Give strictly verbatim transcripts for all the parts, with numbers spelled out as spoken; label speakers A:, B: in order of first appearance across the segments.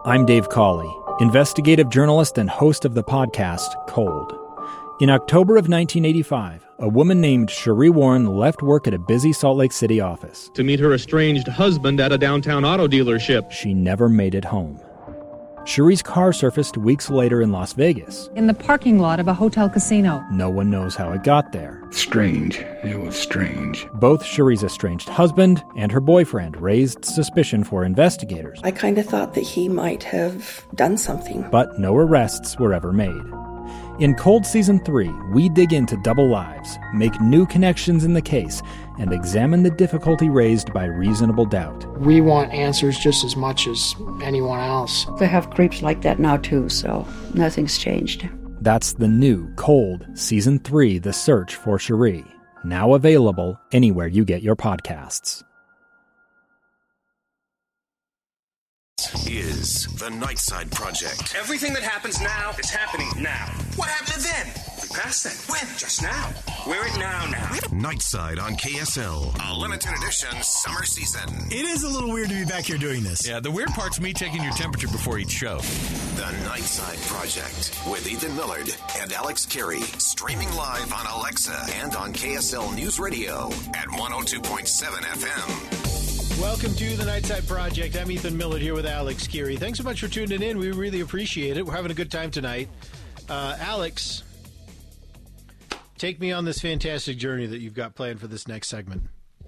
A: I'm Dave Cawley, investigative journalist and host of the podcast Cold. In October of nineteen eighty-five, a woman named Sheree Warren left work at a busy Salt Lake City office
B: to meet her estranged husband at a downtown auto dealership.
A: She never made it home. Sheree's car surfaced weeks later in Las Vegas.
C: In the parking lot of a hotel casino.
A: No one knows how it got there.
D: Strange. It was strange.
A: Both Sheree's estranged husband and her boyfriend raised suspicion for investigators.
E: I kind of thought that he might have done something.
A: But no arrests were ever made. In Cold Season three, we dig into double lives, make new connections in the case, and examine the difficulty raised by reasonable doubt.
F: We want answers just as much as anyone else.
G: They have creeps like that now too, so nothing's changed.
A: That's the new Cold Season three, The Search for Sheree, now available anywhere you get your podcasts.
H: Is the Nightside Project.
I: Everything that happens now is happening now.
H: What happened then?
I: We passed it. When? Just now. We're it now now.
H: Nightside on K S L, a limited edition summer season.
J: It is a little weird to be back here doing this.
K: Yeah, the weird part's me taking your temperature before each show.
H: The Nightside Project with Ethan Millard and Alex Carey, streaming live on Alexa and on K S L News Radio at one oh two point seven F M.
L: Welcome to the Nightside Project. I'm Ethan Millard here with Alex Carey. Thanks so much for tuning in. We really appreciate it. We're having a good time tonight. Uh, Alex, take me on this fantastic journey that you've got planned for this next segment.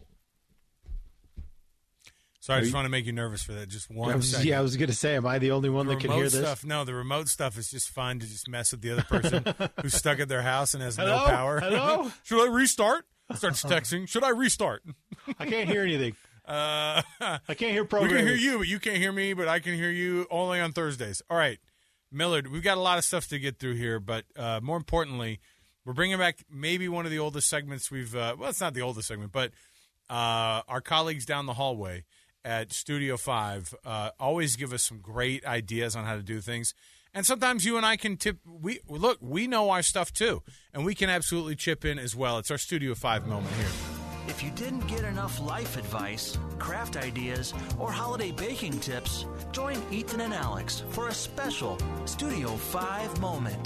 M: Sorry, I just want to make you nervous for that. Just one
L: I was,
M: second.
L: Yeah, I was going to say, am I the only one
M: the
L: that can hear this?
M: Stuff, no, the remote stuff is just fun to just mess with the other person who's stuck at their house and has
L: Hello?
M: no power.
L: Hello?
M: Should I restart? Starts texting. Should I restart?
L: I can't hear anything.
M: Uh,
L: I can't hear programming.
M: We can hear you, but you can't hear me, but I can hear you only on Thursdays. All right, Millard, we've got a lot of stuff to get through here, but uh, more importantly, we're bringing back maybe one of the oldest segments we've uh, – well, it's not the oldest segment, but uh, our colleagues down the hallway at Studio five uh, always give us some great ideas on how to do things. And sometimes you and I can tip – we look, we know our stuff too, and we can absolutely chip in as well. It's our Studio five moment here.
N: If you didn't get enough life advice, craft ideas, or holiday baking tips, join Ethan and Alex for a special Studio five moment.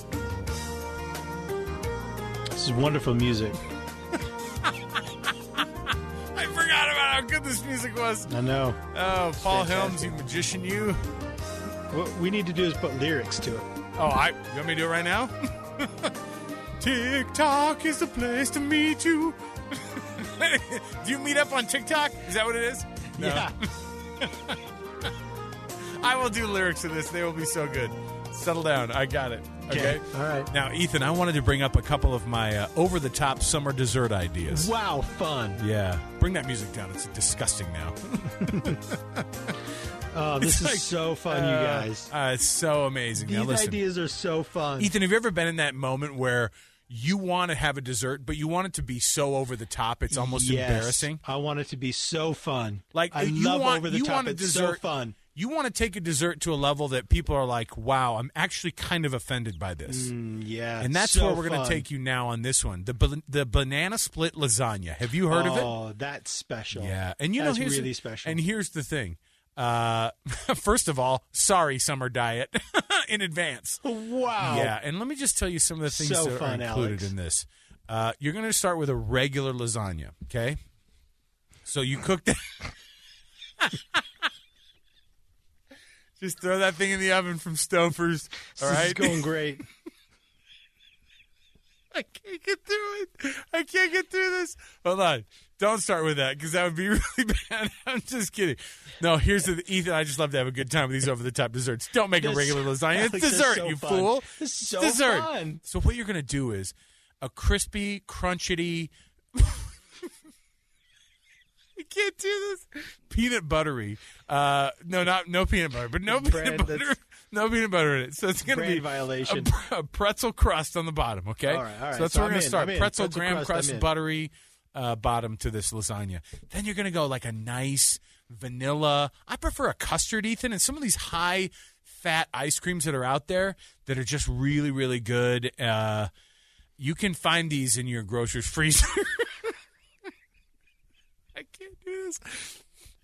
L: This is wonderful music.
M: I forgot about how good this music was.
L: I know.
M: Oh, Paul Helms, you magician, you.
L: What we need to do is put lyrics to it.
M: Oh, I you want me to do it right now? TikTok is the place to meet you. Do you meet up on TikTok? Is that what it is? No.
L: Yeah.
M: I will do lyrics to this. They will be so good. Settle down. I got it. Okay?
L: Okay. All right.
M: Now, Ethan, I wanted to bring up a couple of my uh, over-the-top summer dessert ideas.
L: Wow, fun.
M: Yeah. Bring that music down. It's disgusting now.
L: Oh, this
M: It's
L: is
M: like,
L: so fun,
M: uh,
L: you guys.
M: Uh, it's so amazing.
L: These
M: now, listen,
L: ideas are so fun.
M: Ethan, have you ever been in that moment where you want to have a dessert, but you want it to be so over the top, it's almost
L: yes.
M: embarrassing?
L: I want it to be so fun.
M: Like
L: I
M: you
L: love
M: want,
L: over the
M: you
L: top.
M: want a
L: It's
M: dessert,
L: so fun.
M: You want to take a dessert to a level that people are like, wow, I'm actually kind of offended by this.
L: Mm, yeah.
M: And that's
L: so
M: where we're going
L: fun.
M: to take you now on this one. The ba- the banana split lasagna. Have you heard
L: oh,
M: of it?
L: Oh, that's special.
M: Yeah. And you
L: that's
M: know, here's
L: really
M: the,
L: special.
M: And here's the thing. Uh, first of all, sorry, summer diet in advance.
L: Wow.
M: Yeah. And let me just tell you some of the things
L: So
M: that
L: fun,
M: are included
L: Alex.
M: in this. Uh, you're going to start with a regular lasagna, okay? So you cook that. Just throw that thing in the oven from Stouffer's, all right?
L: This is going great.
M: I can't get through it. I can't get through this. Hold on. Don't start with that because that would be really bad. I'm just kidding. No, here's the Ethan. I just love to have a good time with these over-the-top desserts. Don't make
L: This-
M: a regular lasagna. It's
L: Alex,
M: dessert,
L: so
M: you
L: fun.
M: fool.
L: This is
M: It's
L: so
M: dessert.
L: fun.
M: So what you're going to do is a crispy, crunchity – I can't do this. Peanut buttery. Uh, no, not no peanut butter, but no
L: Bread,
M: peanut butter.
L: that's-
M: No peanut butter in it. So it's going to
L: Brand
M: be
L: violation.
M: A, pre- a pretzel crust on the bottom, okay?
L: All right, all right.
M: So that's
L: So
M: where we're
L: I'm
M: going to
L: in,
M: start.
L: I'm in.
M: Pretzel,
L: Pretzel
M: graham
L: crust,
M: crust,
L: I'm in.
M: buttery uh, bottom to this lasagna. Then you're going to go like a nice vanilla. I prefer a custard, Ethan, and some of these high fat ice creams that are out there that are just really, really good. Uh, you can find these in your grocer's freezer. I can't do this.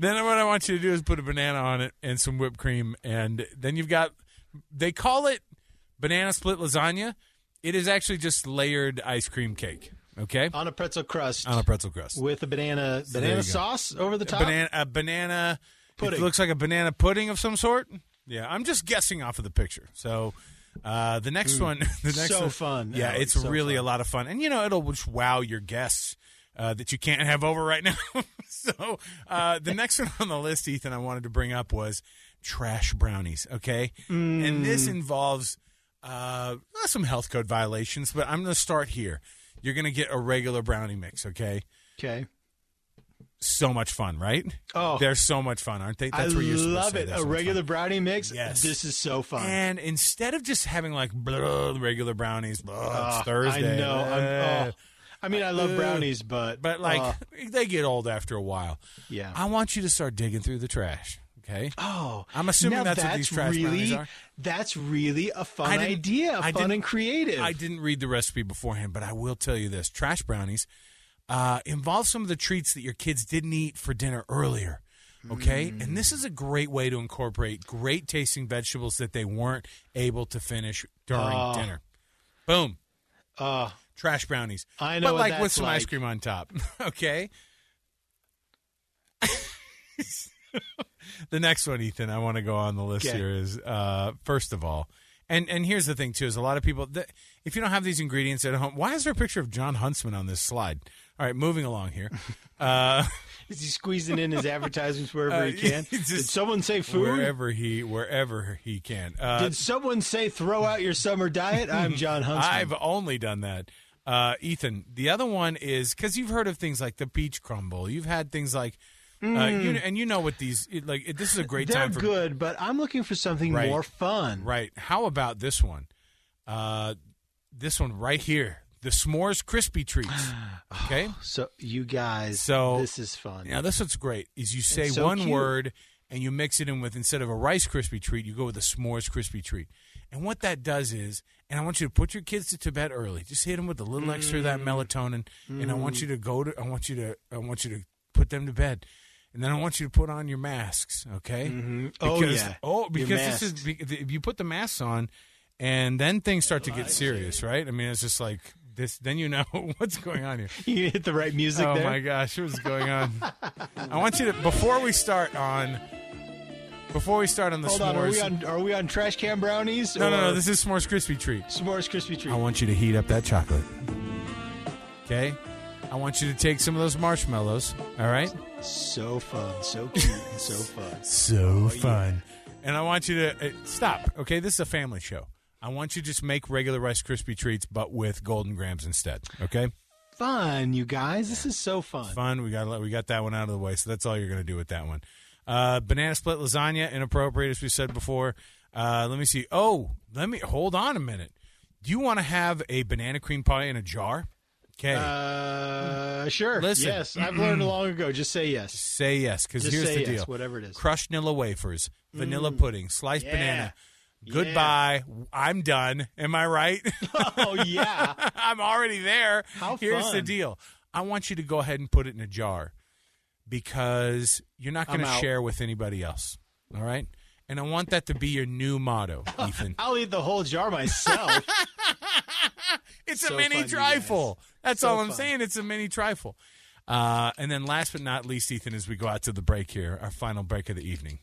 M: Then what I want you to do is put a banana on it and some whipped cream, and then you've got. They call it banana split lasagna. It is actually just layered ice cream cake. Okay,
L: on a pretzel crust.
M: On a pretzel crust
L: with a banana
M: so
L: banana sauce over the top.
M: Banana, a banana
L: pudding.
M: It looks like a banana pudding of some sort. Yeah, I'm just guessing off of the picture. So uh, the next mm, one, the next
L: so
M: one,
L: fun.
M: Yeah,
L: no,
M: it's,
L: it's so
M: really
L: fun.
M: a lot of fun, and you know it'll just wow your guests uh, that you can't have over right now. so uh, the next one on the list, Ethan, I wanted to bring up was trash brownies. Okay,
L: mm.
M: and this involves uh, some health code violations, but I'm going to start here. You're going to get a regular brownie mix, okay?
L: Okay.
M: So much fun, right?
L: Oh.
M: They're so much fun, aren't they? That's
L: I
M: what you're
L: love
M: supposed to
L: it.
M: say.
L: A regular brownie mix?
M: Yes.
L: This is so fun.
M: And instead of just having like blah, regular brownies, blah,
L: uh,
M: it's Thursday.
L: I know.
M: Uh,
L: I'm, oh. I mean, I love brownies, but...
M: But like,
L: uh,
M: they get old after a while.
L: Yeah.
M: I want you to start digging through the trash. Okay.
L: Oh,
M: I'm assuming
L: now
M: that's,
L: that's
M: what these trash
L: really,
M: brownies are.
L: That's really a fun
M: I
L: idea,
M: I
L: fun and creative.
M: I didn't read the recipe beforehand, but I will tell you this: trash brownies uh, involve some of the treats that your kids didn't eat for dinner earlier. Okay, mm. and this is a great way to incorporate great tasting vegetables that they weren't able to finish during
L: uh,
M: dinner. Boom.
L: Uh,
M: trash brownies.
L: I know,
M: but
L: what
M: like
L: that's
M: with some
L: like.
M: ice cream on top. Okay. The next one, Ethan, I want to go on the list
L: okay.
M: here is, uh, first of all, and, and here's the thing, too, is a lot of people, that, if you don't have these ingredients at home, why is there a picture of John Huntsman on this slide? All right, moving along here. Uh,
L: is he squeezing in his advertisements wherever uh, he can? Did someone say food?
M: Wherever he, wherever he can. Uh,
L: Did someone say throw out your summer diet? I'm John Huntsman.
M: I've only done that. Uh, Ethan, the other one is, because you've heard of things like the peach crumble. You've had things like...
L: Mm.
M: Uh, you, and you know what these like. This is a great
L: They're
M: time for
L: good, but I'm looking for something
M: right,
L: more fun.
M: Right? How about this one? Uh, this one right here, the s'mores crispy treats. Okay,
L: oh, so you guys,
M: so
L: this is fun.
M: Yeah, this what's great is you say
L: so
M: one
L: cute.
M: word and you mix it in with, instead of a Rice Krispie treat, you go with a s'mores crispy treat. And what that does is, and I want you to put your kids to bed early. Just hit them with a little mm. extra of that melatonin, mm. and I want you to go to. I want you to. I want you to put them to bed. And then I want you to put on your masks, okay?
L: Mm-hmm.
M: Because,
L: oh, yeah.
M: Oh, because this is if you put the masks on, and then things start to get serious, right? I mean, it's just like this. Then you know what's going on here.
L: You hit the right music
M: oh,
L: there.
M: Oh, my gosh, what's going on? I want you to, before we start on... Before we start on the
L: Hold
M: s'mores...
L: on, are we on, are we on trash can brownies?
M: No,
L: or?
M: no, no, this is s'mores crispy treat.
L: S'mores crispy treat.
M: I want you to heat up that chocolate. Okay? I want you to take some of those marshmallows, all right?
L: So fun, so cute, and so fun.
M: So
L: oh,
M: fun.
L: Yeah.
M: And I want you to... Uh, stop, okay? This is a family show. I want you to just make regular Rice Krispie treats, but with Golden Grams instead, okay?
L: Fun, you guys. This is so fun.
M: Fun. We got we got that one out of the way, so that's all you're going to do with that one. Uh, banana split lasagna, inappropriate, as we said before. Uh, let me see. Oh, let me... Hold on a minute. Do you want to have a banana cream pie in a jar? Okay.
L: Uh, sure.
M: Listen.
L: Yes, I've learned long ago. Just say yes.
M: Just say yes, because here's
L: say
M: the
L: yes,
M: deal.
L: Whatever it is.
M: Crushed Nilla wafers, vanilla
L: mm.
M: pudding, sliced
L: yeah.
M: banana. Goodbye. Yeah. I'm done. Am I right?
L: Oh, yeah.
M: I'm already there.
L: How
M: Here's
L: fun.
M: the deal. I want you to go ahead and put it in a jar because you're not going to share with anybody else. All right? And I want that to be your new motto, Ethan.
L: I'll eat the whole jar myself.
M: It's
L: so
M: a mini
L: fun,
M: trifle. That's
L: so
M: all I'm
L: fun.
M: saying. It's a mini trifle. Uh, and then last but not least, Ethan, as we go out to the break here, our final break of the evening,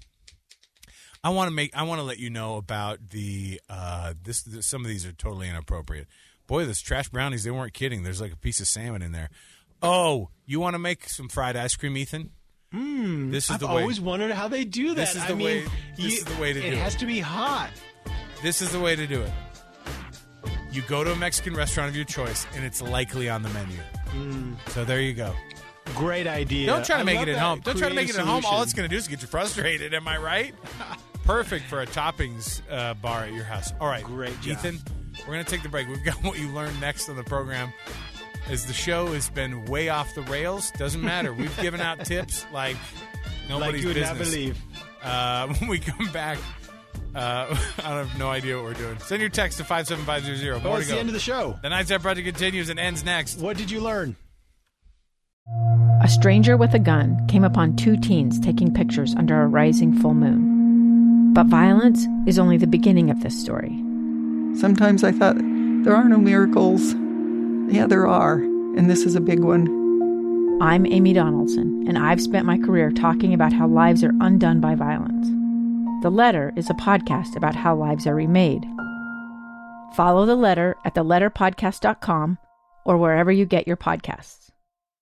M: I want to make. I want to let you know about the. Uh, this, this. Some of these are totally inappropriate. Boy, those trash brownies. They weren't kidding. There's like a piece of salmon in there. Oh, you want to make some fried ice cream, Ethan?
L: Mm,
M: this is
L: I've
M: the way.
L: always wondered how they do that.
M: This is the
L: I mean,
M: way. This
L: you,
M: is the way to do it.
L: It has to be hot.
M: This is the way to do it. You go to a Mexican restaurant of your choice, and it's likely on the menu.
L: Mm.
M: So there you go.
L: Great idea.
M: Don't try to
L: I
M: make
L: love
M: it at
L: that
M: home. Don't try to make it at home.
L: solution.
M: All it's going to do is get you frustrated. Am I right? Perfect for a toppings uh, bar at your house. All right.
L: Great job.
M: Ethan, we're going to take the break. We've got what you learned next on the program. As the show has been way off the rails, doesn't matter. We've given out tips like nobody's
L: like you
M: business.
L: would not believe.
M: Uh, when we come back, uh, I have no idea what we're doing. Send your text to five seven five zero zero.
L: Oh,
M: More
L: it's
M: to go.
L: the end of the show.
M: The Nightside Project continues and ends next.
L: What did you learn?
G: A
O: A stranger with a gun came upon two teens taking pictures under a rising full moon. But violence is only the beginning of this story.
P: Sometimes I thought, there are no miracles. Yeah, there are, and this is a big one.
O: I'm Amy Donaldson, and I've spent my career talking about how lives are undone by violence. The Letter is a podcast about how lives are remade. Follow The Letter at the letter podcast dot com or wherever you get your podcasts.